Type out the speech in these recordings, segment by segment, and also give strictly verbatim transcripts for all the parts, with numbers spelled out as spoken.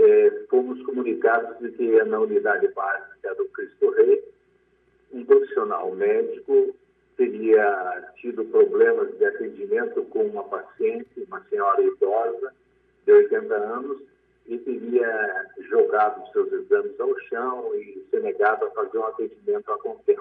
é, fomos comunicados de que na unidade básica do Cristo Rei, um profissional médico teria tido problemas de atendimento com uma paciente, uma senhora idosa de oitenta anos, e teria jogado seus exames ao chão e se negado a fazer um atendimento a contento.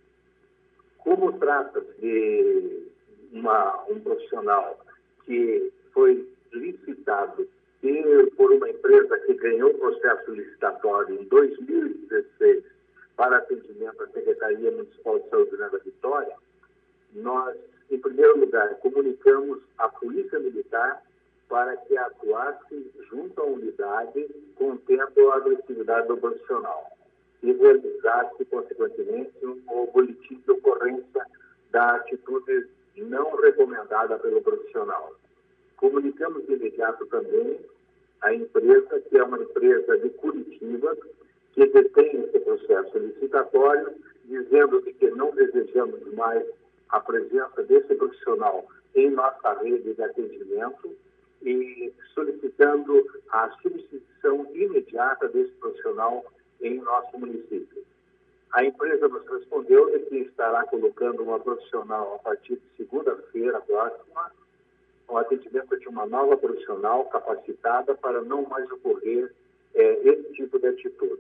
Como trata-se de uma, um profissional que foi licitado por uma empresa que ganhou o processo licitatório em dois mil e dezesseis para atendimento à Secretaria Municipal de Saúde da Vitória, nós, em primeiro lugar, comunicamos à Polícia Militar para que atuasse junto à unidade, contendo a agressividade do profissional e realizasse, consequentemente, um boletim de ocorrência da atitude não recomendada pelo profissional. Comunicamos de imediato também a empresa, que é uma empresa de Curitiba, que detém esse processo licitatório, dizendo de que não desejamos mais a presença desse profissional em nossa rede de atendimento e solicitando a substituição imediata desse profissional em nosso município. A empresa nos respondeu de que estará colocando uma profissional a partir de segunda-feira próxima, o atendimento de uma nova profissional capacitada para não mais ocorrer é, esse tipo de atitude.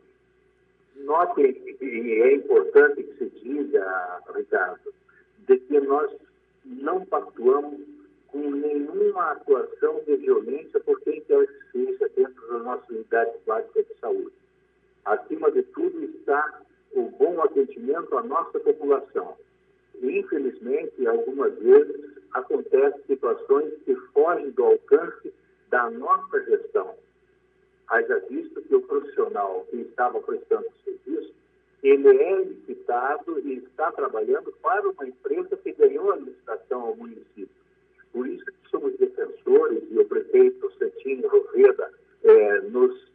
Notem, e é importante que se diga, Ricardo, de que nós não pactuamos com nenhuma atuação de violência por quem quer que seja dentro das nossas unidades básicas de saúde. Acima de tudo está o bom atendimento à nossa população. E, infelizmente, algumas vezes acontecem situações que fogem do alcance da nossa gestão. Haja visto que o profissional que estava prestando serviço, ele é licitado e está trabalhando para uma empresa que ganhou a licitação ao município. Por isso que somos defensores, e o prefeito Cetinho Roveda eh, nos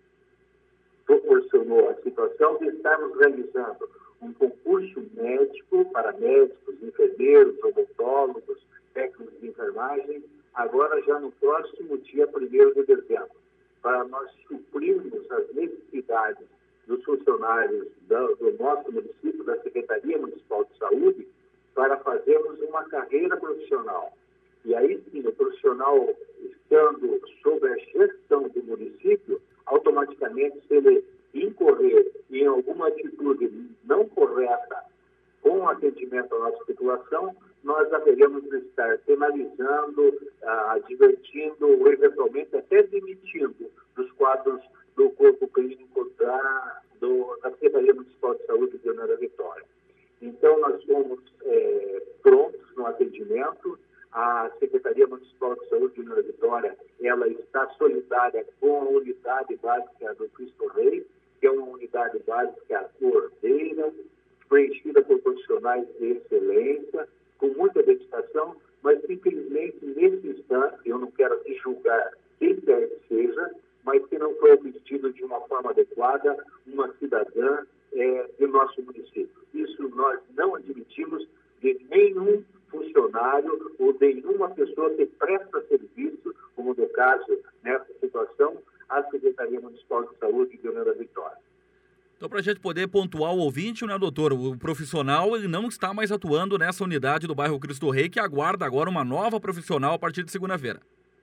proporcionou a situação de estarmos realizando um concurso médico para médicos, enfermeiros, odontólogos, técnicos de enfermagem, agora já no próximo dia primeiro de dezembro, para nós suprirmos as necessidades dos funcionários do, do nosso município, da Secretaria Municipal de Saúde, para fazermos uma carreira profissional. E aí sim, o profissional estando sob a gestão do município, automaticamente, se ele incorrer em alguma atitude não correta com o atendimento à nossa população, nós haveremos de estar penalizando, ah, advertindo ou eventualmente até demitindo dos quadros do corpo clínico da, do, da Secretaria Municipal de Saúde de União da Vitória. Então, nós fomos é, prontos no atendimento. A Secretaria Municipal de Saúde de União da Vitória, ela está solidária com a unidade básica do Cristo Rei, que é uma unidade básica ordeira, preenchida por profissionais de excelência, com muita dedicação, mas infelizmente nesse instante, eu não quero aqui julgar quem quer que seja, mas que não foi assistido de uma forma adequada uma cidadã é, do nosso município. Isso nós não admitimos de nenhum funcionário ou de nenhuma pessoa que presta serviço, como no caso, nessa situação, à Secretaria Municipal de Saúde de União da Vitória. Então, para a gente poder pontuar o ouvinte, né, doutor, o profissional ele não está mais atuando nessa unidade do bairro Cristo Rei, que aguarda agora uma nova profissional a partir de segunda-feira.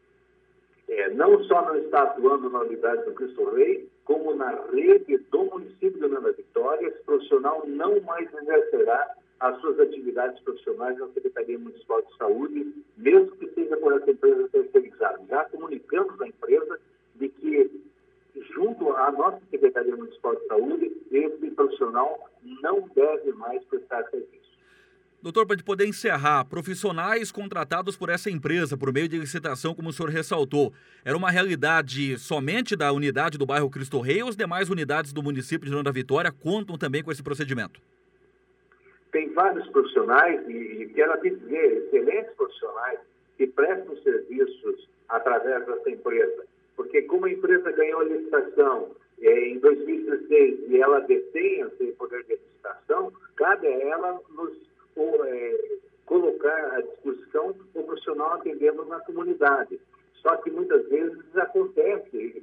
É, não só não está atuando na unidade do Cristo Rei, como na rede do município de União da Vitória, esse profissional não mais exercerá as suas atividades profissionais na Secretaria Municipal de Saúde, mesmo que seja por essa empresa terceirizada. Já comunicamos à empresa de que, junto à nossa Secretaria Municipal de Saúde, esse profissional não deve mais prestar serviço. Doutor, para poder encerrar, profissionais contratados por essa empresa, por meio de licitação, como o senhor ressaltou, era uma realidade somente da unidade do bairro Cristo Rei ou as demais unidades do município de União da Vitória contam também com esse procedimento? Tem vários profissionais, e quero aqui dizer, excelentes profissionais, que prestam serviços através dessa empresa. Porque como a empresa ganhou a licitação é, em dois mil e dezesseis e ela detém esse poder de licitação, cabe a ela nos ou, é, colocar à disposição o profissional atendendo na comunidade. Só que muitas vezes acontece, isso é um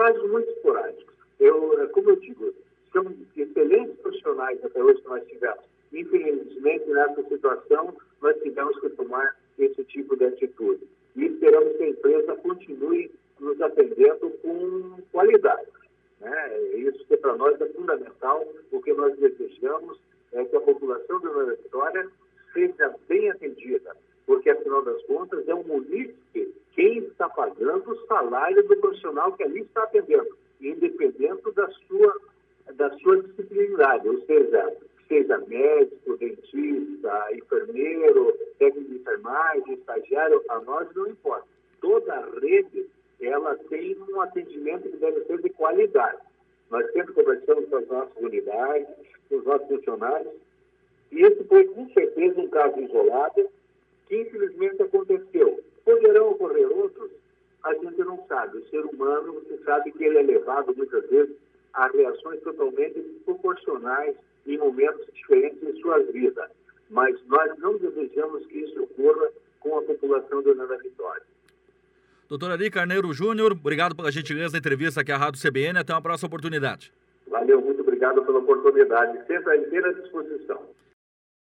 casos muito esporádicos. Eu, como eu digo, são excelentes profissionais até hoje que nós tivemos. Infelizmente, nessa situação, nós tivemos que tomar esse tipo de atitude. E esperamos que a empresa continue nos atendendo com qualidade, né? Isso que para nós é fundamental. O que nós desejamos é que a população de Nova Vitória seja bem atendida, porque, afinal das contas, é o munícipe quem está pagando o salário do profissional que ali está atendendo, independente da sua, da sua disciplinaridade, ou seja, seja médico, dentista, enfermeiro, técnico de enfermagem, estagiário, a nós não importa. Toda a rede, ela tem um atendimento que deve ser de qualidade. Nós sempre conversamos com as nossas unidades, com os nossos funcionários, e esse foi, com certeza, um caso isolado que, infelizmente, aconteceu. Poderão ocorrer outros? A gente não sabe. O ser humano, você sabe que ele é levado, muitas vezes, a reações totalmente desproporcionais em momentos diferentes em suas vidas. Mas nós não desejamos que isso ocorra com a população de Nova Vitória. Doutor Ari Carneiro Júnior, obrigado pela gentileza da entrevista aqui à Rádio C B N. Até uma próxima oportunidade. Valeu, muito obrigado pela oportunidade. Sempre à inteira disposição.